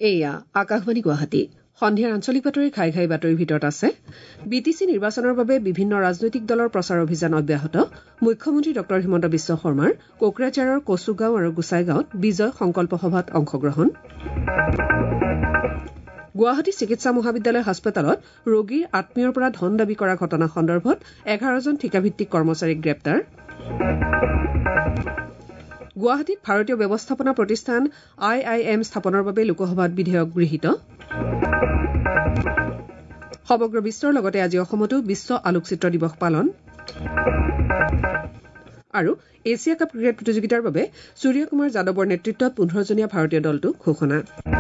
এয়া আকাশবাণী গুৱাহাটী সন্ধিয়াৰ আঞ্চলিক বাতৰি ঘাই ঘাই বাতৰিৰ ভিতৰত আছে বিটিচি নিৰ্বাচনৰ বাবে বিভিন্ন ৰাজনৈতিক দলৰ প্ৰচাৰ অভিযান অব্যাহত মুখ্যমন্ত্ৰী ড হিমন্ত বিশ্ব শৰ্মাৰ কোকৰাঝাৰৰ কচুগাঁও আৰু গোসাইগাঁৱত বিজয় সংকল্প সভাত অংশগ্ৰহণ গুৱাহাটী চিকিৎসা মহাবিদ্যালয় হাস্পতালত ৰোগীৰ আত্মীয়ৰ পৰা ধন দাবী কৰা ঘটনা সন্দৰ্ভত 11জন ঠিকাভিত্তিক কৰ্মচাৰীক গ্ৰেপ্তাৰ গুৱাহাটীত ভাৰতীয় ব্যৱস্থাপনা প্ৰতিষ্ঠান IIM স্থাপনৰ বাবে লোকসভাত বিধেয়ক গৃহীত সমগ্ৰ বিশ্বৰ লগতে আজি অসমতো বিশ্ব আলোকচিত্ৰ দিৱস পালন আৰু এছিয়া কাপ ক্ৰিকেট প্ৰতিযোগিতাৰ বাবে সূৰ্য কুমাৰ যাদৱৰ নেতৃত্বত 15জনীয়া ভাৰতীয় দলটো ঘোষণা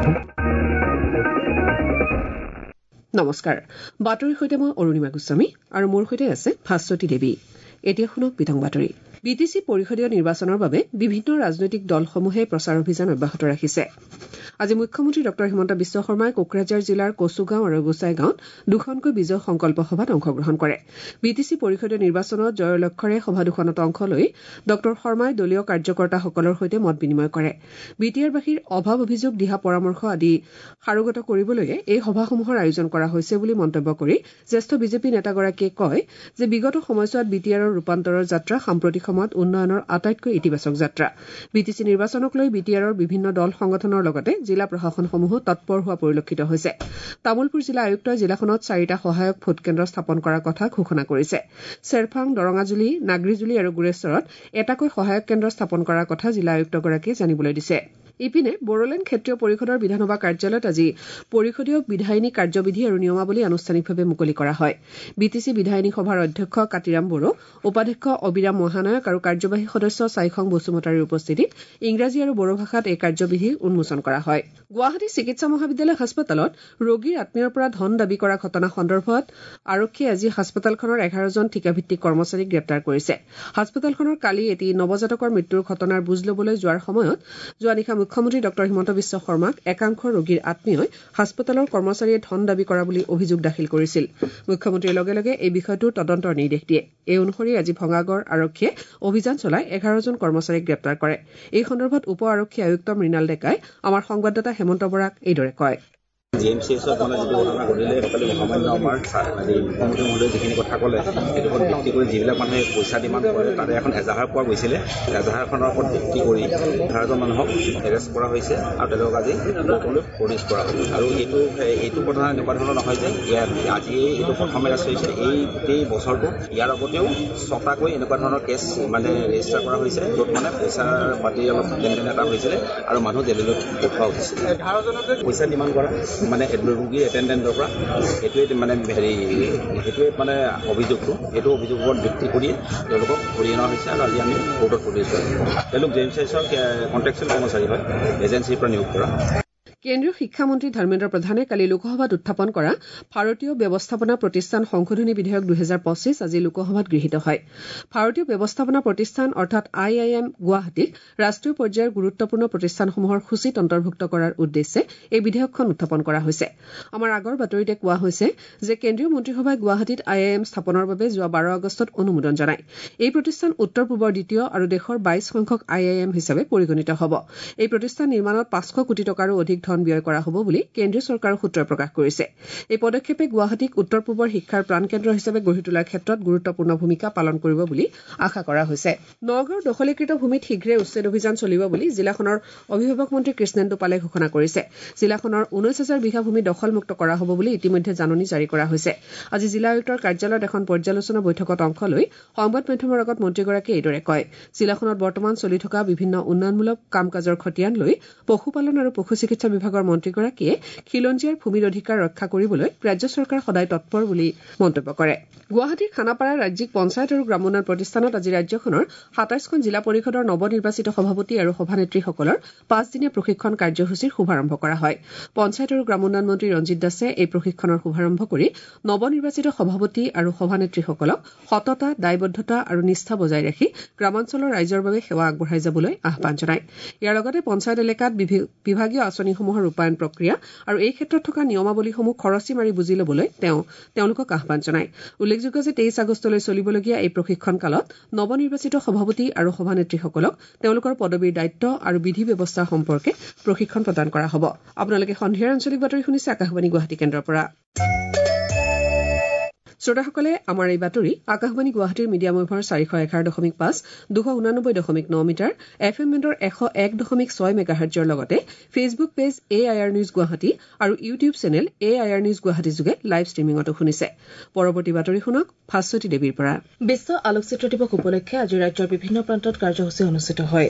নমস্কাৰ বাতৰিৰ সৈতে মই অৰুণিমা গোস্বামী আৰু মোৰ সৈতে আছে ভাস্বতী দেৱী এতিয়া শুনক বিতং বাতৰি বিটিচি পৰিষদীয় নিৰ্বাচনৰ বাবে বিভিন্ন ৰাজনৈতিক দলসমূহে প্ৰচাৰ অভিযান অব্যাহত ৰাখিছে আজি মুখ্যমন্ত্ৰী ড হিমন্ত বিশ্ব শৰ্মাই কোকৰাঝাৰ জিলাৰ কচুগাঁও আৰু গোসাইগাঁৱত দুখনকৈ বিজয় সংকল্প সভাত অংশগ্ৰহণ কৰে বিটিচি পৰিষদীয় নিৰ্বাচনত জয়ৰ লক্ষ্যৰে সভা দুখনত অংশ লৈ ড শৰ্মাই দলীয় কাৰ্যকৰ্তাসকলৰ সৈতে মত বিনিময় কৰে বিটিআৰবাসীৰ অভাৱ অভিযোগ দিহা পৰামৰ্শ আদি সাৰোগত কৰিবলৈয়ে এই সভাসমূহৰ আয়োজন কৰা হৈছে বুলি মন্তব্য কৰি জ্যেষ্ঠ বিজেপি নেতাগৰাকীয়ে কয় যে বিগত সময়ছোৱাত বিটিআৰৰ ৰূপান্তৰৰ যাত্ৰা সাম্প্ৰতিক সময়ত উন্নয়নৰ আটাইতকৈ ইতিবাচক যাত্ৰা বিটিচি নিৰ্বাচনক লৈ বিটিআৰৰ বিভিন্ন দল সংগঠনৰ লগতে জিলা প্ৰশাসনসমূহো তৎপৰ হোৱা পৰিলক্ষিত হৈছে তামুলপুৰ জিলা আয়ুক্তই জিলাখনত 4টা সহায়ক ভোটকেন্দ্ৰ স্থাপন কৰাৰ কথা ঘোষণা কৰিছে চেৰফাং দৰঙাজুলি নাগৰিজুলি আৰু গুৰেশ্বৰত এটাকৈ সহায়ক কেন্দ্ৰ স্থাপন কৰাৰ কথা জিলা আয়ুক্তগৰাকীয়ে জানিবলৈ দিছে ইপিনে বড়োলেণ্ড ক্ষেত্ৰীয় পৰিষদৰ বিধানসভা কাৰ্যালয়ত আজি পৰিষদীয় বিধায়িনী কাৰ্যবিধি আৰু নিয়মাৱলী আনুষ্ঠানিকভাৱে মুকলি কৰা হয় বিটিচি বিধায়িনী সভাৰ অধ্যক্ষ কাতিৰাম বড়ো উপাধ্যক্ষ অবিৰাম মহানায়ক আৰু কাৰ্যবাহী সদস্য চাইখং বসুমতাৰীৰ উপস্থিতিত ইংৰাজী আৰু বড়ো ভাষাত এই কাৰ্যবিধি উন্মোচন কৰা হয় গুৱাহাটী চিকিৎসা মহাবিদ্যালয় হাস্পতালত ৰোগীৰ আত্মীয়ৰ পৰা ধন দাবী কৰা ঘটনা সন্দৰ্ভত আৰক্ষীয়ে আজি হাস্পতালখনৰ 11জন ঠিকাভিত্তিক কৰ্মচাৰীক গ্ৰেপ্তাৰ কৰিছে হাস্পতালখনৰ কালি এটি নৱজাতকৰ মৃত্যুৰ ঘটনাৰ বুজ লবলৈ যোৱাৰ সময়ত যোৱা নিশা মুখ্যমন্ত্ৰী ড হিমন্ত বিশ্ব শৰ্মাক একাংশ ৰোগীৰ আত্মীয়ই হাস্পতালৰ কৰ্মচাৰীয়ে ধন দাবী কৰা বুলি অভিযোগ দাখিল কৰিছিল মুখ্যমন্ত্ৰীয়ে লগে লগে এই বিষয়টোৰ তদন্তৰ নিৰ্দেশ দিয়ে এই অনুসৰি আজি ভঙাগড় আৰক্ষীয়ে অভিযান চলাই 11জন কৰ্মচাৰীক গ্ৰেপ্তাৰ কৰে এই সন্দৰ্ভত উপ আৰক্ষী আয়ুক্ত মৃণাল ডেকাই আমাৰ সংবাদদাতা হেমন্ত বৰাক এইদৰে কয় জিএমচিএছত মানে যিটো ঘটনা ঘটিলে সকলো সামান্য আমাৰ মুখ্যমন্ত্ৰী মহোদয়ে যিখিনি কথা ক'লে সেইটো ওপৰত ভিত্তি কৰি যিবিলাক মানুহে পইচা ডিমাণ্ড কৰে তাতে এখন এজাহাৰ পোৱা গৈছিলে এজাহাৰখনৰ ওপৰত ভিত্তি কৰি 11জন মানুহক এৰেষ্ট কৰা হৈছে আৰু তেওঁলোকক আজি কোৰ্টলৈ প্ৰডিউচ কৰা হ'ব আৰু এইটো কথা এনেকুৱা ধৰণৰ নহয় যে আজি এইটো প্ৰথম এৰেষ্ট হৈছে এই গোটেই বছৰটো ইয়াৰ আগতেও 6টাকৈ এনেকুৱা ধৰণৰ কেছ মানে ৰেজিষ্টাৰ কৰা হৈছে য'ত মানে পইচা পাতি অলপ লেনদেন এটা হৈছিলে আৰু মানুহ জেললৈ পঠোৱা হৈছিলে 11জনকে পইচা ডিমাণ্ড কৰা মানে ৰোগীৰ এটেণ্ডেণ্টৰ পৰা সেইটোৱে মানে সেইটোৱে মানে অভিযোগটো এইটো অভিযোগৰ ওপৰত ভিত্তি কৰি তেওঁলোকক ধৰি অনা হৈছে আৰু আজি আমি কোৰ্টত প্ৰডিউচ কৰিম তেওঁলোক জেএমচিএছৰ কণ্ট্ৰেকচুৱেল কৰ্মচাৰী হয় এজেঞ্চিৰ পৰা নিয়োগ কৰা কেন্দ্ৰীয় শিক্ষামন্ত্ৰী ধৰ্মেন্দ্ৰ প্ৰধানে কালি লোকসভাত উত্থাপন কৰা ভাৰতীয় ব্যৱস্থাপনা প্ৰতিষ্ঠান সংশোধনী বিধেয়ক 2025 আজি লোকসভাত গৃহীত হয় ভাৰতীয় ব্যৱস্থাপনা প্ৰতিষ্ঠান অৰ্থাৎ IIM গুৱাহাটীক ৰাষ্ট্ৰীয় পৰ্যায়ৰ গুৰুত্বপূৰ্ণ প্ৰতিষ্ঠানসমূহৰ সূচীত অন্তৰ্ভুক্ত কৰাৰ উদ্দেশ্যে এই বিধেয়কখন উত্থাপন কৰা হৈছে আমাৰ আগৰ বাতৰিতে কোৱা হৈছে যে কেন্দ্ৰীয় মন্ত্ৰীসভাই গুৱাহাটীত IIM স্থাপনৰ বাবে যোৱা 12 আগষ্টত অনুমোদন জনায় এই প্ৰতিষ্ঠান উত্তৰ পূবৰ দ্বিতীয় আৰু দেশৰ 22 সংখ্যক IIM হিচাপে পৰিগণিত হ'ব এই প্ৰতিষ্ঠান নিৰ্মাণত 500 কোটি টকাৰো অধিক ব্যয় কৰা হ'ব বুলি কেন্দ্ৰীয় চৰকাৰৰ সূত্ৰই প্ৰকাশ কৰিছে এই পদক্ষেপে গুৱাহাটীক উত্তৰ পূবৰ শিক্ষাৰ প্ৰাণকেন্দ্ৰ হিচাপে গঢ়ি তোলাৰ ক্ষেত্ৰত গুৰুত্বপূৰ্ণ ভূমিকা পালন কৰিব বুলি আশা কৰা হৈছে নগাঁৱৰ দখলীকৃত ভূমিত শীঘ্ৰে উচ্ছেদ অভিযান চলিব বুলি জিলাখনৰ অভিভাৱক মন্ত্ৰী কৃষ্ণেন্দু পালে ঘোষণা কৰিছে জিলাখনৰ 19,000 বিঘা ভূমি দখলমুক্ত কৰা হ'ব বুলি ইতিমধ্যে জাননী জাৰি কৰা হৈছে আজি জিলা আয়ুক্তৰ কাৰ্যালয়ত এখন পৰ্যালোচনা বৈঠকত অংশ লৈ সংবাদ মাধ্যমৰ আগত মন্ত্ৰীগৰাকীয়ে এইদৰে কয় জিলাখনত বৰ্তমান চলি থকা বিভিন্ন উন্নয়নমূলক কাম কাজৰ খতিয়ান লৈ পশুপালন আৰু পশু চিকিৎসা বিভাগৰ মন্ত্ৰীগৰাকীয়ে খিলঞ্জীয়াৰ ভূমিৰ অধিকাৰ ৰক্ষা কৰিবলৈ ৰাজ্য চৰকাৰ সদায় তৎপৰ বুলি মন্তব্য কৰে গুৱাহাটীৰ খানাপাৰা ৰাজ্যিক পঞ্চায়ত আৰু গ্ৰাম উন্নয়ন প্ৰতিষ্ঠানত আজি ৰাজ্যখনৰ 27খন জিলা পৰিষদৰ নৱনিৰ্বাচিত সভাপতি আৰু সভানেত্ৰীসকলৰ 5দিনীয়া প্ৰশিক্ষণ কাৰ্যসূচীৰ শুভাৰম্ভ কৰা হয় পঞ্চায়ত আৰু গ্ৰাম উন্নয়ন মন্ত্ৰী ৰঞ্জিত দাসে এই প্ৰশিক্ষণৰ শুভাৰম্ভ কৰি নৱনিৰ্বাচিত সভাপতি আৰু সভানেত্ৰীসকলক সততা দায়বদ্ধতা আৰু নিষ্ঠা বজাই ৰাখি গ্ৰামাঞ্চলৰ ৰাইজৰ বাবে সেৱা আগবঢ়াই যাবলৈ আহ্বান জনায় ইয়াৰ লগতে পঞ্চায়ত এলেকাত বিভাগীয় আঁচনিসমূহ আঁচনিসমূহৰ ৰূপায়ণ প্ৰক্ৰিয়া আৰু এই ক্ষেত্ৰত থকা নিয়মাৱলীসমূহ খৰচি মাৰি বুজি ল'বলৈ তেওঁলোকক আহ্বান জনায়। উল্লেখযোগ্য যে 23 আগষ্টলৈ চলিবলগীয়া এই প্ৰশিক্ষণ কালত নৱনিৰ্বাচিত সভাপতি আৰু সভানেত্ৰীসকলক তেওঁলোকৰ পদবীৰ দায়িত্ব আৰু বিধি ব্যৱস্থা সম্পৰ্কে প্ৰশিক্ষণ প্ৰদান কৰা হ'ব। আপোনালোকে সন্ধিয়াৰ আঞ্চলিক বাতৰি শুনিছে আকাশবাণী গুৱাহাটী কেন্দ্ৰৰ পৰা। শ্ৰোতাসকলে আমাৰ এই বাতৰি আকাশবাণী গুৱাহাটীৰ মিডিয়াম ৱেভৰ 411.5, 289.9 মিটাৰ, FM বেণ্ডৰ 101.6 মেগাহাৰ্টজৰ লগতে Facebook page AIR news Guwahati আৰু YouTube channel AIR news Guwahati যোগে লাইভ ষ্ট্ৰিমিঙতো শুনিছে। পৰৱৰ্তী বাতৰি শুনক ভাস্বতী দেৱীৰ পৰা। বিশ্ব আলোকচিত্ৰ দিৱস উপলক্ষে আজি ৰাজ্যৰ বিভিন্ন প্ৰান্তত কাৰ্যসূচী অনুষ্ঠিত হয়।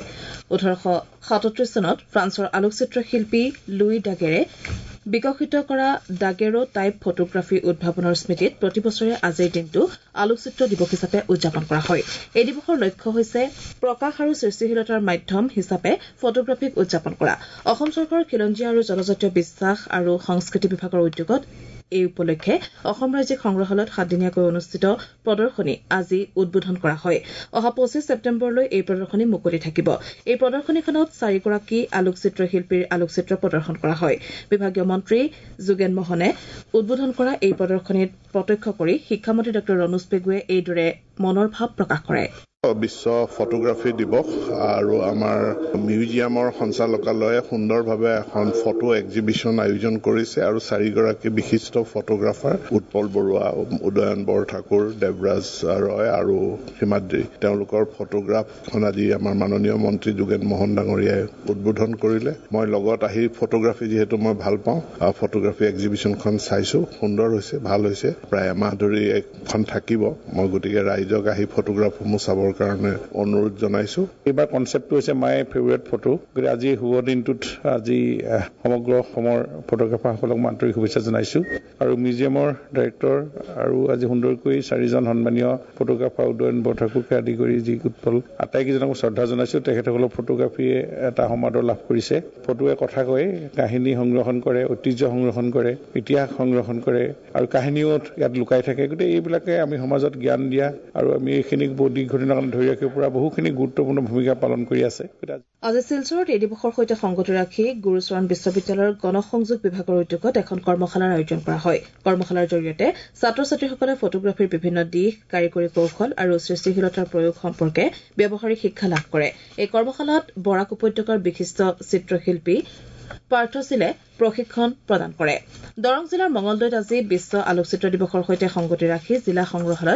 1837 চনত ফ্ৰান্সৰ আলোকচিত্ৰ শিল্পী লুই ডাগেৰে বিকশিত কৰা ডাগেৰো টাইপ ফটোগ্ৰাফী উদ্ভাৱনৰ স্মৃতিত প্ৰতিবছৰে আজিৰ দিনটো আলোকচিত্ৰ দিৱস হিচাপে উদযাপন কৰা হয়। এই দিৱসৰ লক্ষ্য হৈছে প্ৰকাশ আৰু সৃষ্টিশীলতাৰ মাধ্যম হিচাপে ফটোগ্ৰাফীক উদযাপন কৰা। অসম চৰকাৰৰ খিলঞ্জীয়া আৰু জনজাতীয় বিশ্বাস আৰু সংস্কৃতি বিভাগৰ উদ্যোগত এই উপলক্ষে অসম ৰাজ্যিক সংগ্ৰহালয়ত 7 দিনীয়াকৈ অনুষ্ঠিত প্ৰদৰ্শনী আজি উদ্বোধন কৰা হয়। অহা 25 ছেপ্টেম্বৰলৈ এই প্ৰদৰ্শনী মুকলি থাকিব। এই প্ৰদৰ্শনীখনত 4গৰাকী আলোকচিত্ৰ শিল্পীৰ আলোকচিত্ৰ প্ৰদৰ্শন কৰা হয়। বিভাগীয় মন্ত্ৰী যোগেন মোহনে উদ্বোধন কৰা এই প্ৰদৰ্শনীত প্ৰত্যক্ষ কৰি শিক্ষামন্ত্ৰী ড ৰণোজ পেগুৱে এইদৰে মনৰ ভাৱ প্ৰকাশ কৰে। বিশ্ব ফটোগ্ৰাফী দিৱস আৰু আমাৰ মিউজিয়ামৰ সঞ্চালকালয়ে সুন্দৰভাৱে এখন ফটো এক্সিবিশ্যন আয়োজন কৰিছে আৰু 4গৰাকী বিশিষ্ট ফটোগ্ৰাফাৰ উৎপল বৰুৱা, উদয়ন বৰঠাকুৰ, দেৱৰাজ ৰয় আৰু হিমাদ্ৰী তেওঁলোকৰ ফটোগ্ৰাফখন আজি আমাৰ মাননীয় মন্ত্ৰী যোগেন মোহন ডাঙৰীয়াই উদ্বোধন কৰিলে। মই লগত আহি ফটোগ্ৰাফী যিহেতু মই ভাল পাওঁ, ফটোগ্ৰাফী এক্সিবিশ্যনখন চাইছো, সুন্দৰ হৈছে, ভাল হৈছে। প্ৰায় এমাহ ধৰি এখন থাকিব। মই গতিকে ৰাইজক আহি ফটোগ্ৰাফসমূহ চাবৰ কাৰণে অনুৰোধ জনাইছো। এইবাৰ কনচেপ্টটো হৈছে মাই ফেভৰেট ফটো। গতিকে আজি শুভ দিনটোত আজি সমগ্ৰ অসমৰ ফটোগ্ৰাফাৰসকলক আন্তৰিক শুভেচ্ছা জনাইছো আৰু মিউজিয়ামৰ ডাইৰেক্টৰ আৰু আজি সুন্দৰকৈ 4জন সন্মানীয় ফটোগ্ৰাফাৰ উদয়ন বৰঠাকুৰকে আদি কৰি যি উৎপল আটাইকেইজনক শ্ৰদ্ধা জনাইছো। তেখেতসকলৰ ফটোগ্ৰাফীয়ে এটা সমাদৰ লাভ কৰিছে। ফটোৱে কথা কয়, কাহিনী সংৰক্ষণ কৰে, ঐতিহ্য সংৰক্ষণ কৰে, ইতিহাস সংৰক্ষণ কৰে আৰু কাহিনীও ইয়াত লুকাই থাকে। গতিকে এইবিলাকে আমি সমাজত জ্ঞান দিয়া আৰু আমি এইখিনিক বহু দীৰ্ঘদিনৰ ধৰি ৰাখিব পৰা বহুখিনি গুৰুত্বপূৰ্ণ ভূমিকা পালন কৰি আছে। আজি শিলচৰত এই দিৱসৰ সৈতে সংগতি ৰাখি গুৰুচৰণ বিশ্ববিদ্যালয়ৰ গণসংযোগ বিভাগৰ উদ্যোগত এখন কৰ্মশালাৰ আয়োজন কৰা হয়। কৰ্মশালাৰ জৰিয়তে ছাত্ৰ ছাত্ৰীসকলে ফটোগ্ৰাফীৰ বিভিন্ন দিশ, কাৰিকৰী কৌশল আৰু সৃষ্টিশীলতাৰ প্ৰয়োগ সম্পৰ্কে ব্যৱহাৰিক শিক্ষা লাভ কৰে। এই কৰ্মশালাত বৰাক উপত্যকাৰ বিশিষ্ট চিত্ৰশিল্পী পাৰ্থশীলে প্ৰশিক্ষণ প্ৰদান কৰে। দৰং জিলাৰ মঙলদৈত আজি বিশ্ব আলোকচিত্ৰ দিৱসৰ সৈতে সংগতি ৰাখি জিলা সংগ্ৰহালয়ত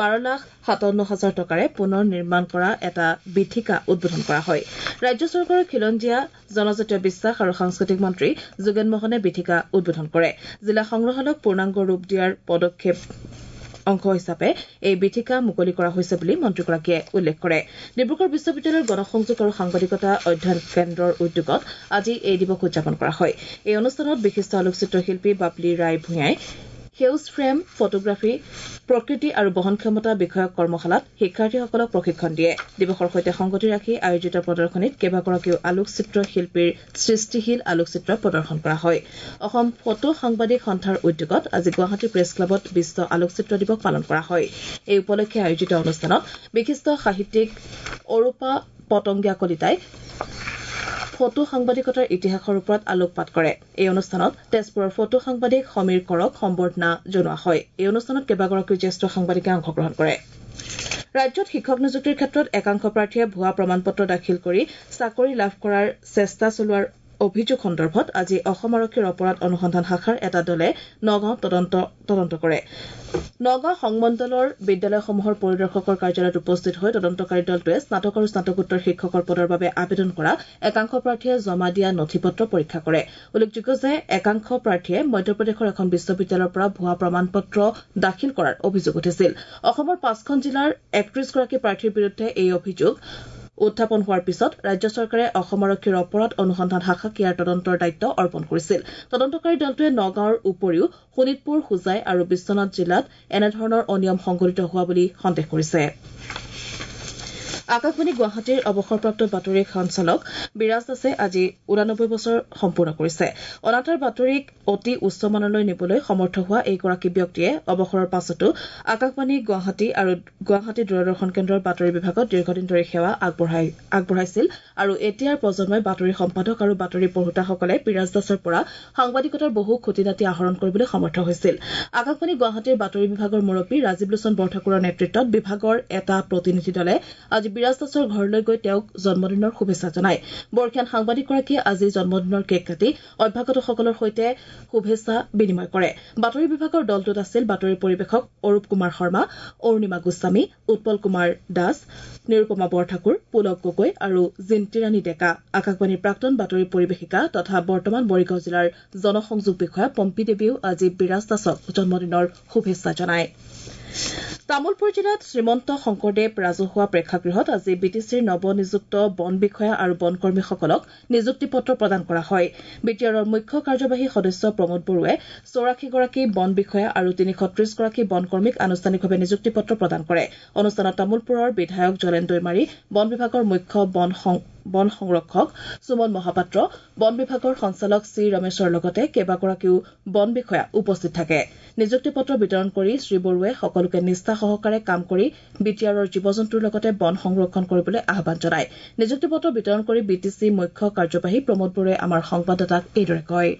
12,57,000 টকাৰে পুনৰ নিৰ্মাণ কৰা এটা বীথিকা উদ্বোধন কৰা হয়। ৰাজ্য চৰকাৰৰ খিলঞ্জীয়া জনজাতীয় বিশ্বাস আৰু সাংস্কৃতিক মন্ত্ৰী যোগেন মোহনে বীথিকা উদ্বোধন কৰে। জিলা সংগ্ৰহালয়ক পূৰ্ণাংগ ৰূপ দিয়াৰ পদক্ষেপ অংশ হিচাপে এই বীথিকা মুকলি কৰা হৈছে বুলি মন্ত্ৰীগৰাকীয়ে উল্লেখ কৰে। ডিব্ৰুগড় বিশ্ববিদ্যালয়ৰ গণসংযোগ আৰু সাংবাদিকতা অধ্যয়ন কেন্দ্ৰৰ উদ্যোগত আজি এই দিৱস উদযাপন কৰা হয়। এই অনুষ্ঠানত বিশিষ্ট আলোকচিত্ৰ শিল্পী বাবলি ৰায় ভূঞাই সেউজ ফ্ৰেম ফটোগ্ৰাফী, প্ৰকৃতি আৰু বহনক্ষমতা বিষয়ক কৰ্মশালাত শিক্ষাৰ্থীসকলক প্ৰশিক্ষণ দিয়ে। দিৱসৰ সৈতে সংগতি ৰাখি আয়োজিত প্ৰদৰ্শনীত কেইবাগৰাকীও আলোকচিত্ৰ শিল্পীৰ সৃষ্টিশীল আলোকচিত্ৰ প্ৰদৰ্শন কৰা হয়। অসম ফটো সাংবাদিক সন্থাৰ উদ্যোগত আজি গুৱাহাটী প্ৰেছ ক্লাবত বিশ্ব আলোকচিত্ৰ দিৱস পালন কৰা হয়। এই উপলক্ষে আয়োজিত অনুষ্ঠানত বিশিষ্ট সাহিত্যিক অৰূপা পটংগীয়া কলিতাই ফটো সাংবাদিকতাৰ ইতিহাসৰ ওপৰত আলোকপাত কৰে। এই অনুষ্ঠানত তেজপুৰৰ ফটো সাংবাদিক সমীৰ কৰক সম্বৰ্ধনা জনোৱা হয়। এই অনুষ্ঠানত কেইবাগৰাকীও জ্যেষ্ঠ সাংবাদিকে অংশগ্ৰহণ কৰে। ৰাজ্যত শিক্ষক নিযুক্তিৰ ক্ষেত্ৰত একাংশ প্ৰাৰ্থীয়ে ভুৱা প্ৰমাণ পত্ৰ দাখিল কৰি চাকৰি লাভ কৰাৰ চেষ্টা চলোৱাৰ অভিযোগ সন্দৰ্ভত আজি অসম আৰক্ষীৰ অপৰাধ অনুসন্ধান শাখাৰ এটা দলে নগাঁৱত তদন্ত কৰে। নগাঁও সংমণ্ডলৰ বিদ্যালয়সমূহৰ পৰিদৰ্শকৰ কাৰ্যালয়ত উপস্থিত হৈ তদন্তকাৰী দলটোৱে স্নাতক আৰু স্নাতকোত্তৰ শিক্ষকৰ পদৰ বাবে আবেদন কৰা একাংশ প্ৰাৰ্থীয়ে জমা দিয়া নথি-পত্ৰ পৰীক্ষা কৰে। উল্লেখযোগ্য যে একাংশ প্ৰাৰ্থীয়ে মধ্যপ্ৰদেশৰ এখন বিশ্ববিদ্যালয়ৰ পৰা ভুৱা প্ৰমাণ পত্ৰ দাখিল কৰাৰ অভিযোগ উঠিছিল। অসমৰ 5খন জিলাৰ 31গৰাকী প্ৰাৰ্থীৰ বিৰুদ্ধে এই অভিযোগ উত্থাপন হোৱাৰ পিছত ৰাজ্য চৰকাৰে অসম আৰক্ষীৰ অপৰাধ অনুসন্ধান শাখাক ইয়াৰ তদন্তৰ দায়িত্ব অৰ্পণ কৰিছিল। তদন্তকাৰী দলটোৱে নগাঁৱৰ উপৰিও শোণিতপুৰ, হোজাই আৰু বিশ্বনাথ জিলাত এনেধৰণৰ অনিয়ম সংঘটিত হোৱা বুলি সন্দেহ কৰিছে। আকাশবাণী গুৱাহাটীৰ অৱসৰপ্ৰাপ্ত বাতৰি সঞ্চালক বিৰাজ দাসে আজি 89 বছৰ সম্পূৰ্ণ কৰিছে। অনাতাঁৰ বাতৰিক অতি উচ্চমানলৈ নিবলৈ সমৰ্থ হোৱা এইগৰাকী ব্যক্তিয়ে অৱসৰৰ পাছতো আকাশবাণী গুৱাহাটী আৰু গুৱাহাটী দূৰদৰ্শন কেন্দ্ৰৰ বাতৰি বিভাগত দীৰ্ঘদিন ধৰি সেৱা আগবঢ়াইছিল আৰু এতিয়াৰ প্ৰজন্মই বাতৰি সম্পাদক আৰু বাতৰি পঢ়োতাসকলে বিৰাজ দাসৰ পৰা সাংবাদিকতাৰ বহু খুঁটি নাটি আহৰণ কৰিবলৈ সমৰ্থ হৈছিল। আকাশবাণী গুৱাহাটীৰ বাতৰি বিভাগৰ মুৰব্বী ৰাজীৱ লোচন বৰঠাকুৰৰ নেতৃত্বত বিভাগৰ এটা প্ৰতিনিধি দলে আজি বিৰাজ দাসৰ ঘৰলৈ গৈ তেওঁক জন্মদিনৰ শুভেচ্ছা জনায়। বৰ্ষীয়ান সাংবাদিকগৰাকীয়ে আজি জন্মদিনৰ কেক কাটি অভ্যাগতসকলৰ সৈতে শুভেচ্ছা বিনিময় কৰে। বাতৰি বিভাগৰ দলটোত আছিল বাতৰি পৰিৱেশক অৰূপ কুমাৰ শৰ্মা, অৰুণিমা গোস্বামী, উৎপল কুমাৰ দাস, নিৰুপমা বৰঠাকুৰ, পুলক গগৈ আৰু জিন্তিৰাণী ডেকা। আকাশবাণীৰ প্ৰাক্তন বাতৰি পৰিৱেশিকা তথা বৰ্তমান মৰিগাঁও জিলাৰ জনসংযোগ বিষয়া পম্পী দেৱীয়েও আজি বিৰাজ দাসক জন্মদিনৰ শুভেচ্ছা জনায়। তামুলপুৰ জিলাত শ্ৰীমন্ত শংকৰদেৱ ৰাজহুৱা প্ৰেক্ষাগৃহত আজি বিটিচিৰ নৱনিযুক্ত বন বিষয়া আৰু বনকৰ্মীসকলক নিযুক্তি পত্ৰ প্ৰদান কৰা হয়। বিটিআৰৰ মুখ্য কাৰ্যবাহী সদস্য প্ৰমোদ বড়োৱে 84 গৰাকী বন বিষয়া আৰু 330 গৰাকী বনকৰ্মীক আনুষ্ঠানিকভাৱে নিযুক্তি পত্ৰ প্ৰদান কৰে। অনুষ্ঠানত তামুলপুৰৰ বিধায়ক জলেন দৈমাৰী, বন বিভাগৰ মুখ্য বন সংৰক্ষক সুমন মহাপাত্ৰ, বন বিভাগৰ সঞ্চালক চি ৰমেশৰ লগতে কেইবাগৰাকীও বন বিষয়া উপস্থিত থাকে। নিযুক্তি পত্ৰ বিতৰণ কৰি শ্ৰীবড়োৱে সকলোকে নিষ্ঠা সহকাৰে কাম কৰি বিটিআৰৰ জীৱ-জন্তুৰ লগতে বন সংৰক্ষণ কৰিবলৈ আহ্বান জনায়। নিযুক্তি পত্ৰ বিতৰণ কৰি বিটিচি মুখ্য কাৰ্যবাহী প্ৰমোদ বড়োৱে আমাৰ সংবাদদাতাক এইদৰে কয়।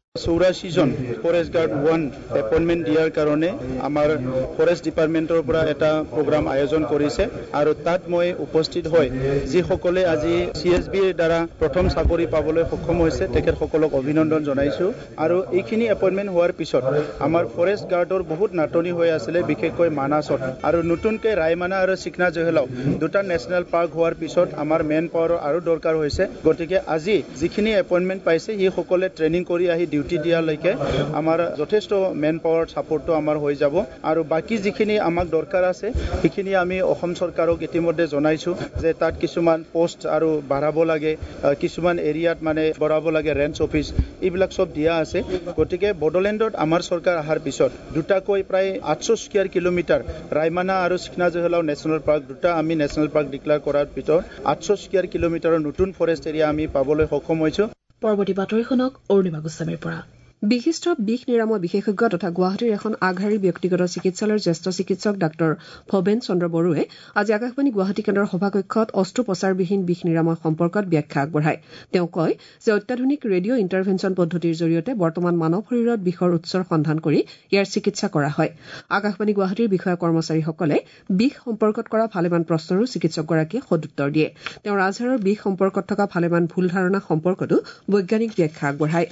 84 জন ফৰেষ্ট গাৰ্ড 1 এপইণ্টমেণ্ট দিয়াৰ কাৰণে আমাৰ ফৰেষ্ট ডিপাৰ্টমেণ্টৰ পৰা এটা প্ৰগ্ৰাম আয়োজন কৰিছে আৰু তাত মই উপস্থিত হৈ যিসকলে আজি CSBৰ দ্বাৰা প্ৰথম চাকৰি পাবলৈ সক্ষম হৈছে তেখেতসকলক অভিনন্দন জনাইছোঁ। আৰু এইখিনি এপইণ্টমেণ্ট হোৱাৰ পিছত আমাৰ ফৰেষ্ট গাৰ্ডৰ বহুত নাটনি হৈ আছিলে, বিশেষকৈ মানাছত, আৰু নতুনকৈ ৰায়মানা আৰু চিকনা জহেলাও দুটা নেশ্যনেল পাৰ্ক হোৱাৰ পিছত আমাৰ মেন পাৱাৰৰ আৰু দৰকাৰ হৈছে। গতিকে আজি যিখিনি এপইণ্টমেণ্ট পাইছে সেইসকলে ট্ৰেইনিং কৰি আহি ডিউটি দিয়ালৈকে আমাৰ যথেষ্ট মেন পাৱাৰ ছাপৰ্টটো আমাৰ হৈ যাব। আৰু বাকী যিখিনি আমাক দৰকাৰ আছে সেইখিনি আমি অসম চৰকাৰক ইতিমধ্যে জনাইছোঁ যে তাত কিছুমান পোষ্ট আৰু বাঢ়াব লাগে, কিছুমান এৰিয়াত মানে বঢ়াব লাগে, ৰেঞ্জ অফিচ এইবিলাক চব দিয়া আছে। গতিকে বড়োলেণ্ডত আমাৰ চৰকাৰ অহাৰ পিছত দুটাকৈ প্ৰায় 800 স্কোয়াৰ কিলোমিটাৰ ৰায়মানা আৰু চিকনা জহেলাও নেশ্যনেল পাৰ্ক দুটা আমি নেশ্যনেল পাৰ্ক ডিক্লেয়াৰ কৰাৰ পিছত 800 স্কোয়াৰ কিলোমিটাৰৰ নতুন ফৰেষ্ট এৰিয়া আমি পাবলৈ সক্ষম হৈছোঁ। পৰৱৰ্তী বাতৰি শুনক অৰুণিমা গোস্বামীৰ পৰা। বিশিষ্ট বিষ নিৰাময় বিশেষজ্ঞ তথা গুৱাহাটীৰ এখন আগশাৰীৰ ব্যক্তিগত চিকিৎসালয়ৰ জ্যেষ্ঠ চিকিৎসক ডাঃ ভৱেন চন্দ্ৰ বড়োৱে আজি আকাশবাণী গুৱাহাটী কেন্দ্ৰৰ সভাকক্ষত অস্ত্ৰোপচাৰবিহীন বিষ নিৰাময় সম্পৰ্কত ব্যাখ্যা আগবঢ়ায়। তেওঁ কয় যে অত্যাধুনিক ৰেডিঅ' ইণ্টাৰভেনশ্যন পদ্ধতিৰ জৰিয়তে বৰ্তমান মানৱ শৰীৰত বিষৰ উৎসৰ সন্ধান কৰি ইয়াৰ চিকিৎসা কৰা হয়। আকাশবাণী গুৱাহাটীৰ বিষয়া কৰ্মচাৰীসকলে বিষ সম্পৰ্কত কৰা ভালেমান প্ৰশ্নৰো চিকিৎসকগৰাকীয়ে সদুত্তৰ দিয়ে। তেওঁ ৰাজহাড়ৰ বিষ সম্পৰ্কত থকা ভালেমান ভুল ধাৰণা সম্পৰ্কতো বৈজ্ঞানিক ব্যাখ্যা আগবঢ়ায়।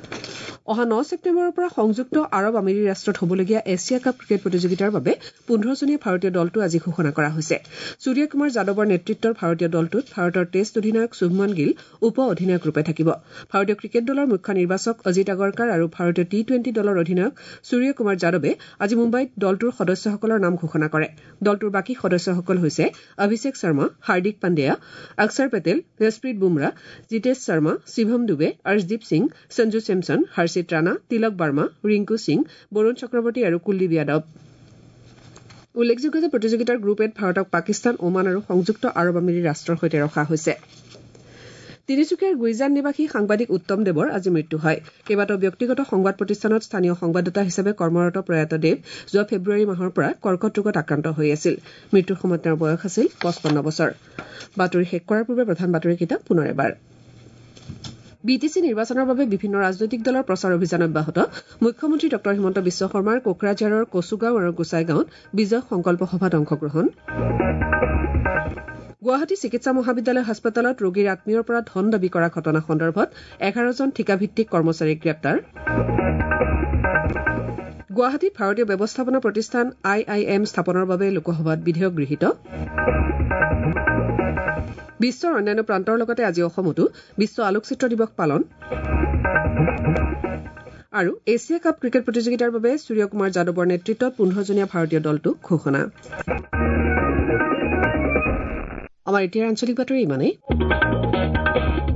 অহা 9 ছেপ্টেম্বৰৰ পৰা সংযুক্ত আৰৱ আমিৰি ৰাষ্ট্ৰত হ'বলগীয়া এছিয়া কাপ ক্ৰিকেট প্ৰতিযোগিতাৰ বাবে 15জনীয়া ভাৰতীয় দলটো আজি ঘোষণা কৰা হৈছে। সূৰ্য কুমাৰ যাদৱৰ নেতৃত্বৰ ভাৰতীয় দলটোত ভাৰতৰ টেষ্ট অধিনায়ক শুভমন গিল উপ অধিনায়ক ৰূপে থাকিব। ভাৰতীয় ক্ৰিকেট দলৰ মুখ্য নিৰ্বাচক অজিত আগৰকাৰ আৰু ভাৰতীয় T20 দলৰ অধিনায়ক সূৰ্য কুমাৰ যাদৱে আজি মুম্বাইত দলটোৰ সদস্যসকলৰ নাম ঘোষণা কৰে। দলটোৰ বাকী সদস্যসকল হৈছে অভিষেক শৰ্মা, হাৰ্দিক পাণ্ডিয়া, অক্ষৰ পেটেল, জসপ্ৰীত বুমৰাহ, জিতেশ শৰ্মা, শিভম ডুবে, অৰ্শদীপ সিং, সঞ্জু চেমছন, হৰ্ষিত ৰাণা, তিলক বাৰ্মা, ৰিংকু সিং, বৰুণ চক্ৰৱৰ্তী আৰু কুলদীপ যাদৱ। উল্লেখযোগ্য যে প্ৰতিযোগিতাৰ গ্ৰুপ এত ভাৰতক পাকিস্তান, ওমান আৰু সংযুক্ত আৰৱ আমিৰি ৰাষ্ট্ৰৰ সৈতে ৰখা হৈছে। তিনিচুকীয়াৰ গুইজান নিবাসী সাংবাদিক উত্তম দেৱৰ আজি মৃত্যু হয়। কেইবাটাও ব্যক্তিগত সংবাদ প্ৰতিষ্ঠানত স্থানীয় সংবাদদাতা হিচাপে কৰ্মৰত প্ৰয়াত দেৱ যোৱা ফেব্ৰুৱাৰী মাহৰ পৰা কৰ্কট ৰোগত আক্ৰান্ত হৈ আছিল। মৃত্যুৰ সময়ত তেওঁৰ বয়স আছিল 55 বছৰ। বাতৰি শেষ কৰাৰ পূৰ্বে প্ৰধান বাতৰিকেইটা পুনৰ এবাৰ। বিটিচি নিৰ্বাচনৰ বাবে বিভিন্ন ৰাজনৈতিক দলৰ প্ৰচাৰ অভিযান অব্যাহত। মুখ্যমন্ত্ৰী ডঃ হিমন্ত বিশ্ব শৰ্মাৰ কোকৰাঝাৰৰ কচুগাঁও আৰু গোসাইগাঁৱত বিজয় সংকল্প সভাত অংশগ্ৰহণ। গুৱাহাটী চিকিৎসা মহাবিদ্যালয় হাস্পতালত ৰোগীৰ আত্মীয়ৰ পৰা ধন দাবী কৰা ঘটনা সন্দৰ্ভত 11জন ঠিকাভিত্তিক কৰ্মচাৰীক গ্ৰেপ্তাৰ। গুৱাহাটীত ভাৰতীয় ব্যৱস্থাপনা প্ৰতিষ্ঠান IIM স্থাপনৰ বাবে লোকসভাত বিধেয়ক গৃহীত। বিশ্বৰ অন্যান্য প্ৰান্তৰ লগতে আজি অসমতো বিশ্ব আলোকচিত্ৰ দিৱস পালন। আৰু এছিয়া কাপ ক্ৰিকেট প্ৰতিযোগিতাৰ বাবে সূৰ্য কুমাৰ যাদৱৰ নেতৃত্বত 15জনীয়া ভাৰতীয় দলটো ঘোষণা। আমাৰ এতিয়াৰ আঞ্চলিক বাতৰি ইমানেই।